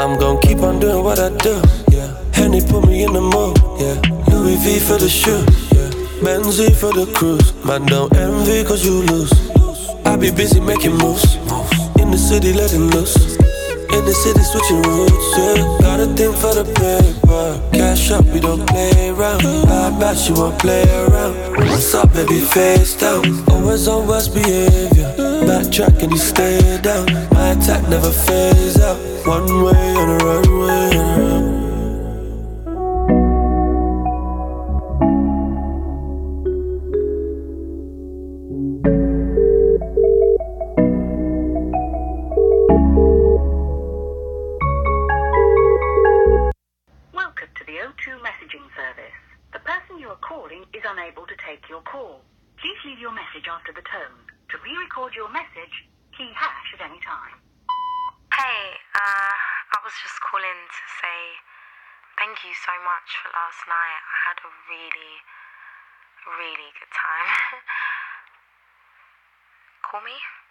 I'm gon' keep on doing what I do, yeah. Henny put me in the mood, yeah. Louis V for the shoe, yeah. Benzie for the cruise. Man, don't envy cause you lose. I be busy making moves. In the city letting loose. In the city switching routes, yeah. Got a thing for the paper. Cash up, we don't play around. Bad batch, you won't play around. What's up, baby, face down. Always on worst behavior. Backtrack and you stay down. My attack never phase out. One way on a runway and around. Welcome to the O2 messaging service. The person you are calling is unable to take your call. Please leave your message after the tone. To re-record your message, key hash at any time. Hey, I was just calling to say thank you so much for last night. I had a really, really good time. Call me?